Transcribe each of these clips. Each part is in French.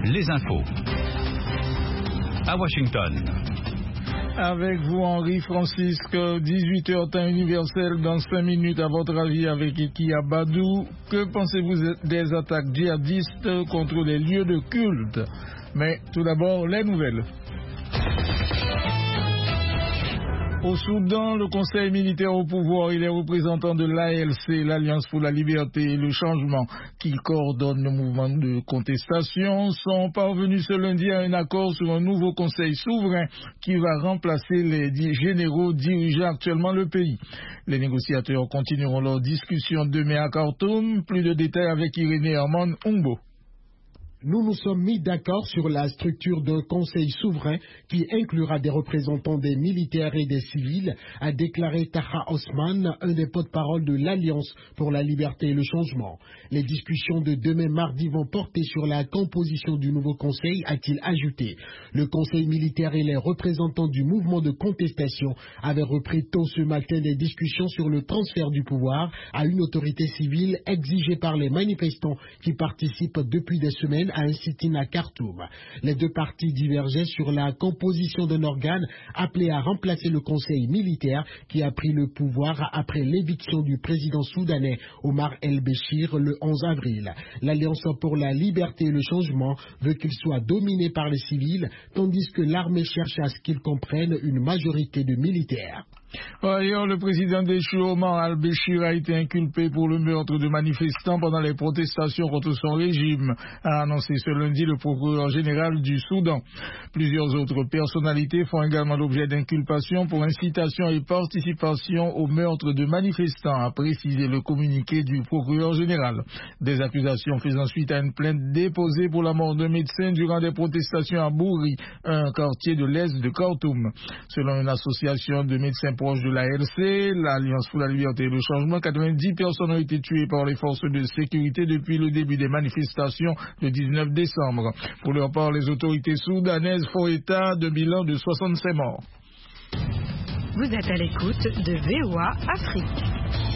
les infos. À Washington. Avec vous, Henri Francisque, 18h temps universel dans 5 minutes. À votre avis, avec Iki Abadou, que pensez-vous des attaques djihadistes contre les lieux de culte? Mais tout d'abord, les nouvelles. Au Soudan, le Conseil militaire au pouvoir et les représentants de l'ALC, l'Alliance pour la liberté et le changement, qui coordonne le mouvement de contestation, sont parvenus ce lundi à un accord sur un nouveau Conseil souverain qui va remplacer les généraux dirigeant actuellement le pays. Les négociateurs continueront leur discussion demain à Khartoum. Plus de détails avec Irénée Armand Umbo. Nous nous sommes mis d'accord sur la structure d'un conseil souverain qui inclura des représentants des militaires et des civils, a déclaré Taha Osman, un des porte-parole de l'Alliance pour la liberté et le changement. Les discussions de demain mardi vont porter sur la composition du nouveau conseil, a-t-il ajouté. Le conseil militaire et les représentants du mouvement de contestation avaient repris tôt ce matin des discussions sur le transfert du pouvoir à une autorité civile exigée par les manifestants qui participent depuis des semaines à un sit-in à Khartoum. Les deux parties divergeaient sur la composition d'un organe appelé à remplacer le conseil militaire qui a pris le pouvoir après l'éviction du président soudanais Omar el-Béchir le 11 avril. L'Alliance pour la liberté et le changement veut qu'il soit dominé par les civils, tandis que l'armée cherche à ce qu'il comprenne une majorité de militaires. Ailleurs, le président déchu Omar al-Béchir a été inculpé pour le meurtre de manifestants pendant les protestations contre son régime, a annoncé ce lundi le procureur général du Soudan. Plusieurs autres personnalités font également l'objet d'inculpation pour incitation et participation au meurtre de manifestants, a précisé le communiqué du procureur général. Des accusations faisant suite à une plainte déposée pour la mort d'un médecin durant des protestations à Bouri, un quartier de l'est de Khartoum. Selon une association de médecins proche de l'ALC, l'Alliance pour la liberté et le changement, 90 personnes ont été tuées par les forces de sécurité depuis le début des manifestations le 19 décembre. Pour leur part, les autorités soudanaises font état de bilan de 65 morts. Vous êtes à l'écoute de VOA Afrique.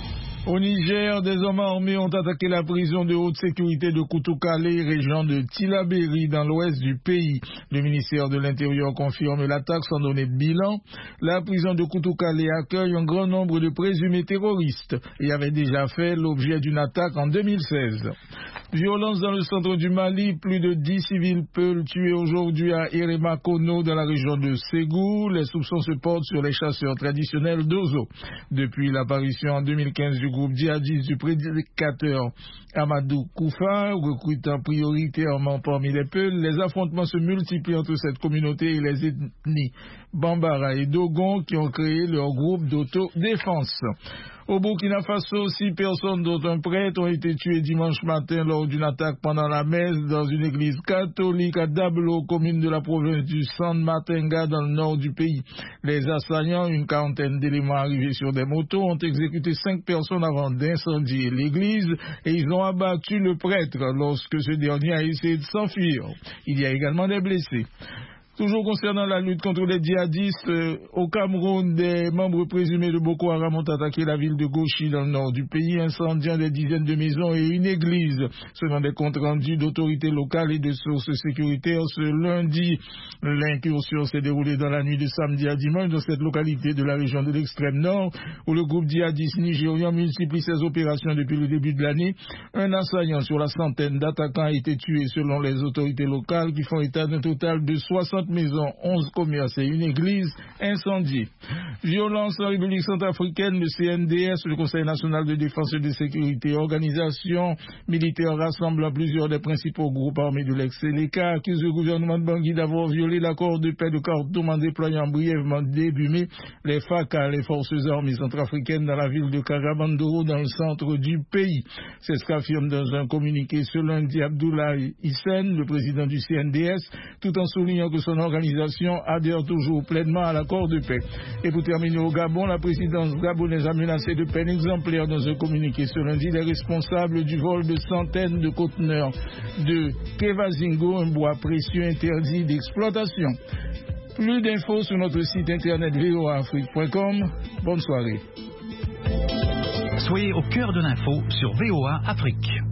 Au Niger, des hommes armés ont attaqué la prison de haute sécurité de Koutoukale, région de Tillabéri, dans l'ouest du pays. Le ministère de l'Intérieur confirme l'attaque sans donner de bilan. La prison de Koutoukale accueille un grand nombre de présumés terroristes et avait déjà fait l'objet d'une attaque en 2016. Violence dans le centre du Mali, plus de 10 civils peuvent tués aujourd'hui à Eremakono dans la région de Ségou. Les soupçons se portent sur les chasseurs traditionnels d'Ozo. Depuis l'apparition en 2015 du groupe djihadiste du prédicateur Amadou Koufa, recrutant prioritairement parmi les Peuls, les affrontements se multiplient entre cette communauté et les ethnies Bambara et Dogon qui ont créé leur groupe d'autodéfense. Au Burkina Faso, 6 personnes dont un prêtre ont été tuées dimanche matin lors d'une attaque pendant la messe dans une église catholique à Dablo, commune de la province du San Matenga dans le nord du pays. Les assaillants, une quarantaine d'éléments arrivés sur des motos, ont exécuté 5 personnes avant d'incendier l'église et ils ont abattu le prêtre lorsque ce dernier a essayé de s'enfuir. Il y a également des blessés. Toujours concernant la lutte contre les djihadistes, au Cameroun, des membres présumés de Boko Haram ont attaqué la ville de Gauchi dans le nord du pays, incendiant des dizaines de maisons et une église. Selon des comptes rendus d'autorités locales et de sources sécuritaires, ce lundi, l'incursion s'est déroulée dans la nuit de samedi à dimanche dans cette localité de la région de l'extrême nord, où le groupe djihadiste nigérian multiplie ses opérations depuis le début de l'année. Un assaillant sur la centaine d'attaquants a été tué selon les autorités locales qui font état d'un total de 60 maisons, 11 commerces et une église incendiée. Violence en République centrafricaine, le CNDS, le Conseil national de défense et de sécurité, organisation militaire rassemblant plusieurs des principaux groupes armés de l'ex-Séléka, accuse le gouvernement de Bangui d'avoir violé l'accord de paix de Khartoum en déployant brièvement début mai les FACA, les forces armées centrafricaines, dans la ville de Karabandoro, dans le centre du pays. C'est ce qu'affirme dans un communiqué ce lundi Abdoulaye Hissène, le président du CNDS, tout en soulignant que son organisation adhère toujours pleinement à l'accord de paix. Et pour terminer au Gabon, la présidence gabonaise a menacé de peine exemplaire dans un communiqué ce lundi les responsables du vol de centaines de conteneurs de Kevazingo, un bois précieux interdit d'exploitation. Plus d'infos sur notre site internet voaafrique.com. Bonne soirée. Soyez au cœur de l'info sur VOA Afrique.